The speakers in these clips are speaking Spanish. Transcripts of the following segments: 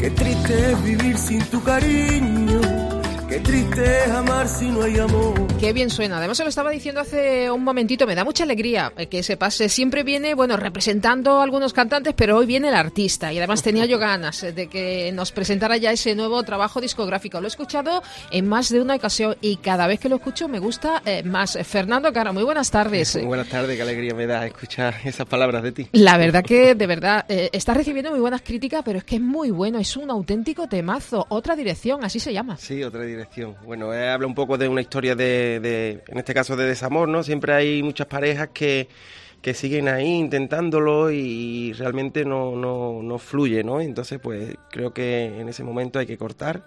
Qué triste es vivir sin tu cariño, qué triste es amar si no hay amor. Qué bien suena. Además, se lo estaba diciendo hace un momentito, me da mucha alegría que se pase. Siempre viene, bueno, representando a algunos cantantes, pero hoy viene el artista. Y además tenía yo ganas de que nos presentara ya ese nuevo trabajo discográfico. Lo he escuchado en más de una ocasión y cada vez que lo escucho me gusta más. Fernando Caro, muy buenas tardes. Muy buenas tardes, qué alegría me da escuchar esas palabras de ti. La verdad que, de verdad, está recibiendo muy buenas críticas, pero es que es muy bueno, es un auténtico temazo. Otra dirección, así se llama. Sí, otra dirección. Bueno, habla un poco de una historia en este caso, de desamor, ¿no? Siempre hay muchas parejas que siguen ahí intentándolo y realmente no fluye, ¿no? Entonces, pues creo que en ese momento hay que cortar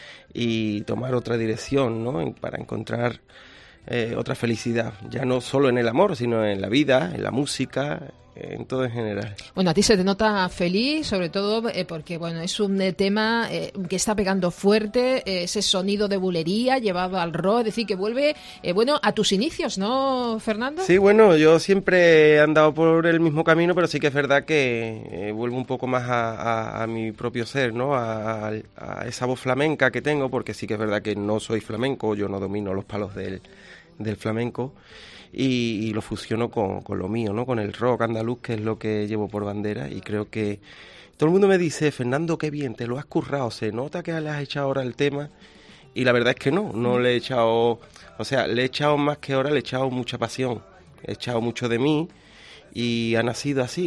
y tomar otra dirección, ¿no? Para encontrar otra felicidad, ya no solo en el amor, sino en la vida, en la música, en todo en general. Bueno, a ti se te nota feliz, sobre todo porque bueno, es un tema que está pegando fuerte, ese sonido de bulería llevado al rock, es decir, que vuelve bueno, a tus inicios, ¿no, Fernando? Sí, bueno, yo siempre he andado por el mismo camino, pero sí que es verdad que vuelvo un poco más a mi propio ser, ¿no? A esa voz flamenca que tengo, porque sí que es verdad que no soy flamenco, yo no domino los palos del flamenco. Y lo fusiono con lo mío, ¿no? Con el rock andaluz, que es lo que llevo por bandera, y creo que todo el mundo me dice, Fernando, qué bien, te lo has currado, se nota que le has echado ahora el tema, y la verdad es que no le he echado, o sea, le he echado más que ahora, le he echado mucha pasión, he echado mucho de mí, y ha nacido así,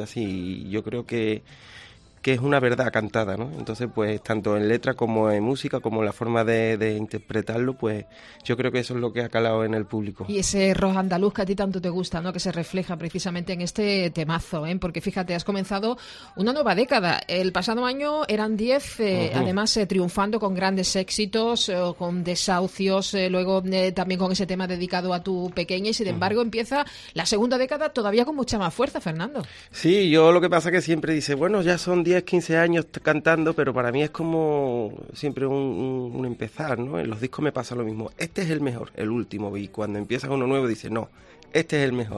y yo creo que es una verdad cantada, ¿no? Entonces, pues, tanto en letra como en música, como en la forma de interpretarlo, pues, yo creo que eso es lo que ha calado en el público. Y ese rock andaluz que a ti tanto te gusta, ¿no? Que se refleja precisamente en este temazo, ¿eh? Porque fíjate, has comenzado una nueva década. El pasado año eran 10, además triunfando con grandes éxitos, con desahucios, luego también con ese tema dedicado a tu pequeña, y sin embargo empieza la segunda década todavía con mucha más fuerza, Fernando. Sí, yo lo que pasa es que siempre dice, bueno, ya son 10, 15 años cantando, pero para mí es como siempre un empezar, ¿no? En los discos me pasa lo mismo. Este es el mejor, el último, y cuando empiezas uno nuevo dices, no, este es el mejor.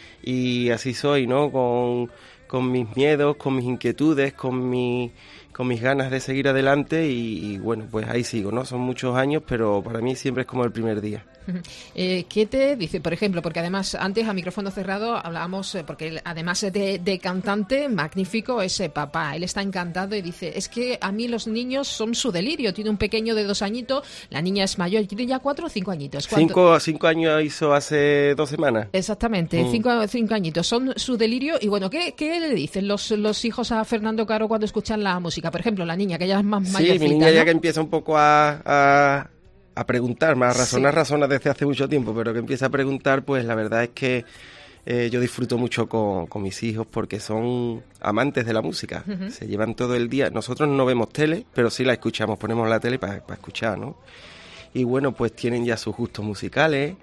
Y así soy, ¿no? Con mis miedos, con mis inquietudes, con mis ganas de seguir adelante y bueno, pues ahí sigo, ¿no? Son muchos años, pero para mí siempre es como el primer día. ¿Qué te dice, por ejemplo? Porque además antes a micrófono cerrado hablábamos, porque él, además de cantante magnífico, es papá, él está encantado y dice, es que a mí los niños son su delirio, tiene un pequeño de 2 añitos, la niña es mayor, tiene ya 4 o 5 añitos. 5 años hizo hace 2 semanas. Exactamente, 5 añitos, son su delirio. Y bueno, ¿qué le dicen los hijos a Fernando Caro cuando escuchan la música? Por ejemplo, la niña, que ya es más mayorcita, sí, mi niña, ¿no? Ya que empieza un poco a preguntar, más razona desde hace mucho tiempo, pero que empieza a preguntar, pues la verdad es que yo disfruto mucho con mis hijos porque son amantes de la música, se llevan todo el día. Nosotros no vemos tele, pero sí la escuchamos, ponemos la tele para escuchar, ¿no? Y bueno, pues tienen ya sus gustos musicales,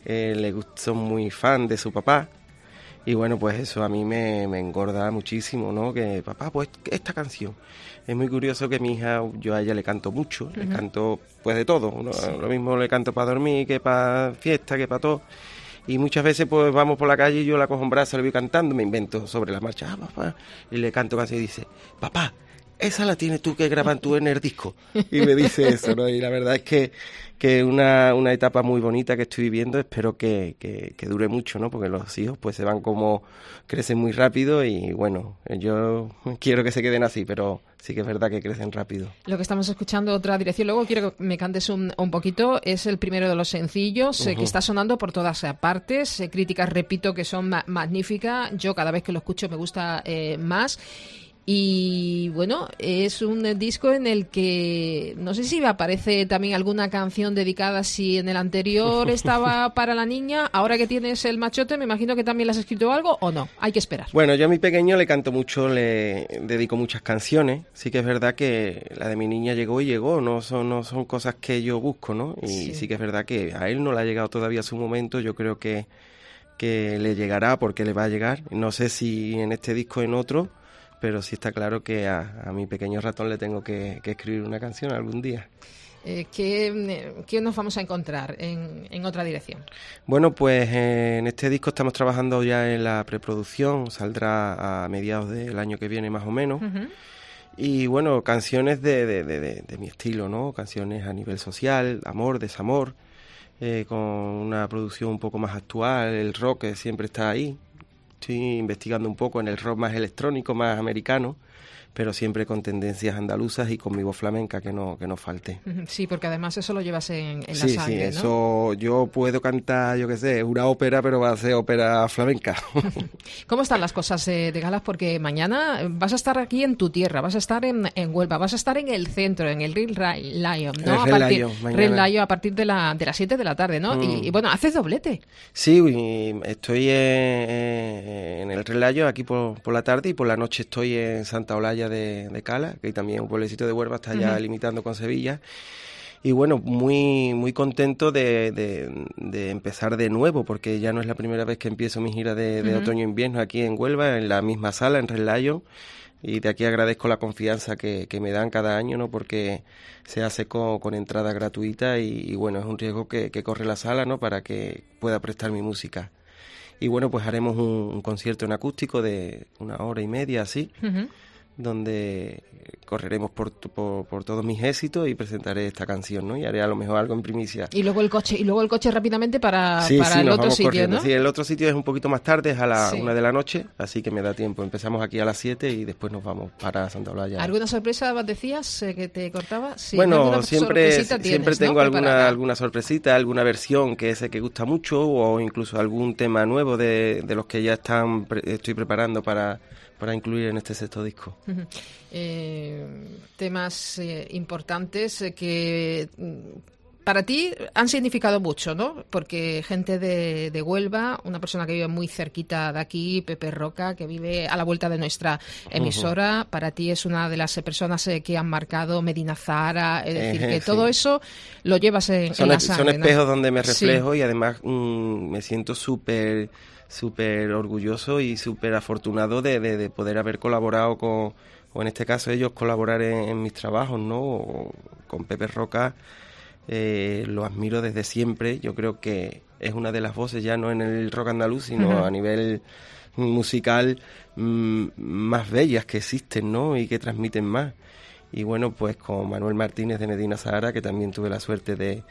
son muy fan de su papá. Y bueno, pues eso a mí me engorda muchísimo, ¿no? Que papá, pues esta canción. Es muy curioso que mi hija, yo a ella le canto mucho, le canto pues de todo, ¿no? Sí. Lo mismo le canto para dormir, que para fiesta, que para todo. Y muchas veces pues vamos por la calle y yo la cojo en brazos, le voy cantando, me invento sobre la marcha, papá, y le canto casi y dice, papá, esa la tienes tú que graban tú en el disco. Y me dice eso, ¿no? Y la verdad es que una etapa muy bonita que estoy viviendo, espero que dure mucho, ¿no? Porque los hijos pues se van como, crecen muy rápido y bueno, yo quiero que se queden así, pero sí que es verdad que crecen rápido. Lo que estamos escuchando, otra dirección, luego quiero que me cantes un poquito, es el primero de los sencillos que está sonando por todas partes, críticas, repito, que son magníficas, yo cada vez que lo escucho me gusta más. Y bueno, es un disco en el que no sé si aparece también alguna canción dedicada, si en el anterior estaba para la niña, ahora que tienes el machote me imagino que también le has escrito algo, ¿o no? Hay que esperar. Bueno, yo a mi pequeño le canto mucho, le dedico muchas canciones, sí que es verdad que la de mi niña llegó y llegó, no son cosas que yo busco, ¿no? Y sí que es verdad que a él no le ha llegado todavía su momento, yo creo que le llegará porque le va a llegar, no sé si en este disco o en otro, pero sí está claro que a mi pequeño ratón le tengo que escribir una canción algún día. ¿Qué nos vamos a encontrar en otra dirección? Bueno, pues en este disco estamos trabajando ya en la preproducción, saldrá a mediados del año que viene más o menos. Y bueno, canciones de mi estilo, ¿no? Canciones a nivel social, amor, desamor, con una producción un poco más actual, el rock que siempre está ahí. Estoy investigando un poco en el rock más electrónico, más americano, pero siempre con tendencias andaluzas y con mi voz flamenca, que no falte. Sí, porque además eso lo llevas en la sangre, sí, eso, ¿no? Yo puedo cantar, yo qué sé, una ópera, pero va a ser ópera flamenca. ¿Cómo están las cosas de galas? Porque mañana vas a estar aquí en tu tierra, vas a estar en Huelva, vas a estar en el centro, en el Red Lion, ¿no? Red Lion a partir de las 7 de la tarde, ¿no? Y bueno, haces doblete. Sí, estoy en el Red Lion aquí por la tarde, y por la noche estoy en Santa Olalla de Cala, que también es un pueblecito de Huelva, está ya limitando con Sevilla. Y bueno, muy muy contento de empezar de nuevo, porque ya no es la primera vez que empiezo mi gira de otoño-invierno aquí en Huelva, en la misma sala, en Red Lion. Y de aquí agradezco la confianza que me dan cada año, ¿no? Porque se hace con entrada gratuita y bueno, es un riesgo que corre la sala, ¿no? Para que pueda prestar mi música. Y bueno, pues haremos un concierto en acústico de 1 hora y media, así, donde correremos por todos mis éxitos y presentaré esta canción, ¿no? Y haré a lo mejor algo en primicia. Y luego el coche rápidamente para el otro sitio, corriendo, ¿no? Sí, el otro sitio es un poquito más tarde, es a la 1 de la noche, así que me da tiempo. Empezamos aquí a las 7 y después nos vamos para Santa Olalla. ¿Alguna sorpresa decías que te cortaba? Sí, bueno, siempre tengo, ¿no? alguna sorpresita, alguna versión que sé que gusta mucho, o incluso algún tema nuevo de los que ya estoy preparando para incluir en este sexto disco. Temas importantes que para ti han significado mucho, ¿no? Porque gente de Huelva, una persona que vive muy cerquita de aquí, Pepe Roca, que vive a la vuelta de nuestra emisora, para ti es una de las personas que han marcado Medina Zahara, es decir, que todo eso lo llevas en la sangre. Son espejos, ¿no? Donde me reflejo, sí. Y además me siento súper orgulloso y súper afortunado de poder haber colaborado o en este caso ellos colaborar en mis trabajos, ¿no? Con Pepe Roca, lo admiro desde siempre. Yo creo que es una de las voces, ya no en el rock andaluz, sino a nivel musical, más bellas que existen, ¿no? Y que transmiten más. Y bueno, pues con Manuel Martínez de Medina Zahara, que también tuve la suerte de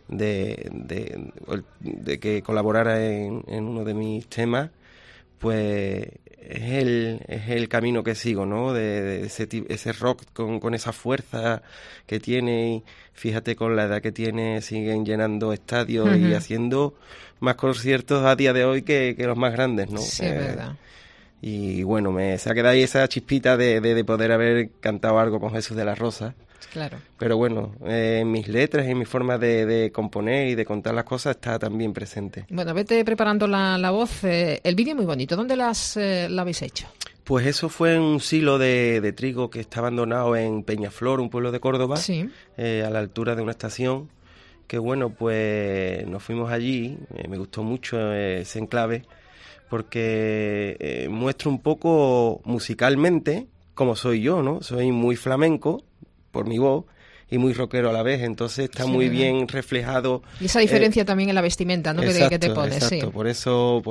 que colaborara en uno de mis temas, pues es el camino que sigo, ¿no? De ese rock con esa fuerza que tiene, y fíjate, con la edad que tiene siguen llenando estadios y haciendo más conciertos a día de hoy que los más grandes, ¿no? Sí, es verdad. Y bueno, se ha quedado ahí esa chispita de poder haber cantado algo con Jesús de la Rosa. Claro. Pero bueno, en mis letras y en mi forma de componer y de contar las cosas está también presente. Bueno, vete preparando la voz. El vídeo muy bonito. ¿Dónde la habéis hecho? Pues eso fue en un silo de trigo que está abandonado en Peñaflor, un pueblo de Córdoba, sí. A la altura de una estación. Que bueno, pues nos fuimos allí. Me gustó mucho ese enclave, porque muestra un poco musicalmente cómo soy yo, ¿no? Soy muy flamenco por mi voz y muy rockero a la vez, entonces está muy bien reflejado. Y esa diferencia también en la vestimenta, ¿no? Exacto, que te pones, exacto. Sí. Por eso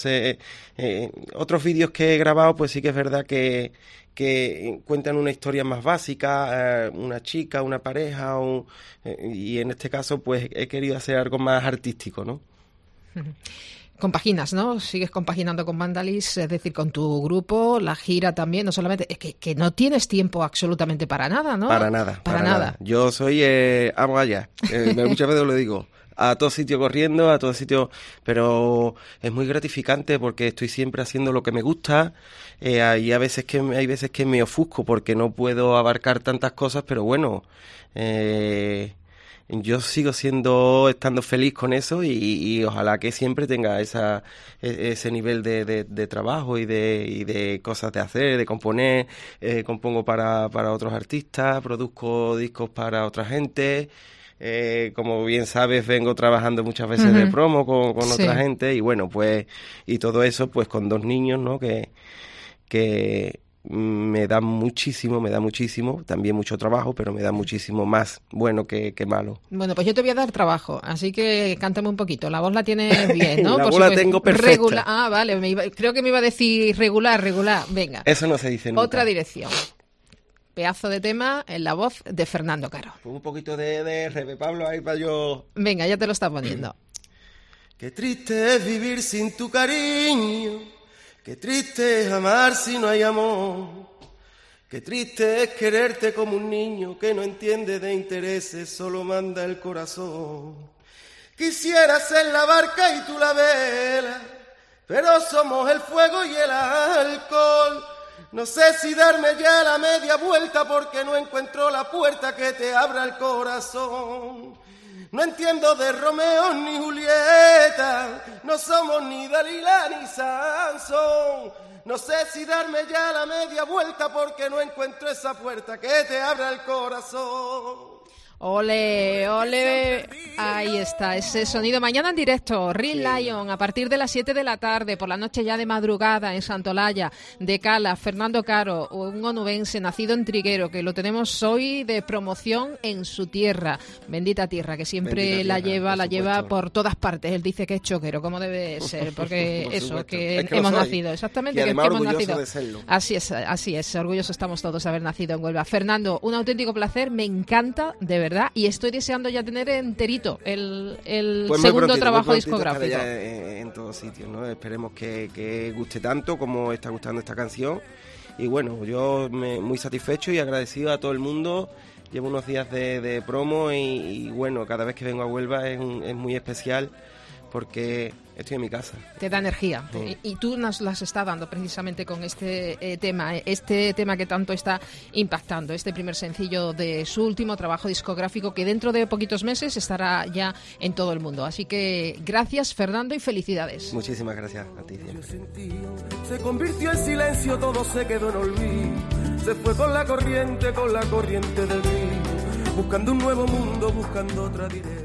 otros vídeos que he grabado, pues sí que es verdad que cuentan una historia más básica, una chica, una pareja, y en este caso pues he querido hacer algo más artístico, ¿no? Compaginas, ¿no? Sigues compaginando con Vandalis, es decir, con tu grupo, la gira también, no solamente... Es que no tienes tiempo absolutamente para nada, ¿no? Para nada. Yo soy... vamos allá. Muchas veces lo digo. A todo sitio corriendo, a todo sitio... Pero es muy gratificante porque estoy siempre haciendo lo que me gusta. Y hay veces que me ofusco porque no puedo abarcar tantas cosas, pero bueno... yo sigo estando feliz con eso y ojalá que siempre tenga ese nivel de trabajo y de cosas de hacer, de componer. Compongo para otros artistas, produzco discos para otra gente. Como bien sabes, vengo trabajando muchas veces de promo con otra gente, y bueno, pues, y todo eso pues con 2 niños, ¿no? Que me da muchísimo, también mucho trabajo, pero me da muchísimo más bueno que malo. Bueno, pues yo te voy a dar trabajo, así que cántame un poquito. La voz la tienes bien, ¿no? La voz la tengo perfecta. Vale, creo que me iba a decir regular, venga. Eso no se dice nunca. Otra dirección. Pedazo de tema en la voz de Fernando Caro. Un poquito de Rebe Pablo ahí para yo... Venga, ya te lo está poniendo. Qué triste es vivir sin tu cariño, qué triste es amar si no hay amor, qué triste es quererte como un niño que no entiende de intereses, solo manda el corazón. Quisiera ser la barca y tú la vela, pero somos el fuego y el alcohol. No sé si darme ya la media vuelta porque no encuentro la puerta que te abra el corazón. No entiendo de Romeo ni Julieta, no somos ni Dalila ni Sansón. No sé si darme ya la media vuelta porque no encuentro esa puerta que te abra el corazón. Ole, ole, ahí está, ese sonido. Mañana en directo, Real Lion, a partir de las 7 de la tarde, por la noche ya de madrugada, en Santolaya, de Cala, Fernando Caro, un onubense nacido en Triguero, que lo tenemos hoy de promoción en su tierra, bendita tierra, que siempre la lleva por todas partes. Él dice que es choquero, como debe ser, porque eso, que hemos nacido, exactamente, y que además hemos nacido. De serlo. Así es, orgullosos estamos todos de haber nacido en Huelva. Fernando, un auténtico placer, me encanta, de verdad, y estoy deseando ya tener enterito el pues segundo trabajo discográfico. Ya en todos sitios, ¿no? Esperemos que guste tanto como está gustando esta canción. Y bueno, yo muy satisfecho y agradecido a todo el mundo. Llevo unos días de promo y bueno, cada vez que vengo a Huelva es muy especial porque estoy en mi casa. Te da energía. Sí. Y tú nos las estás dando precisamente con este tema que tanto está impactando, este primer sencillo de su último trabajo discográfico que dentro de poquitos meses estará ya en todo el mundo. Así que gracias, Fernando, y felicidades. Muchísimas gracias a ti. Se convirtió en silencio, todo se quedó en olvido. Se fue con la corriente del río, buscando un nuevo mundo, buscando otra dirección.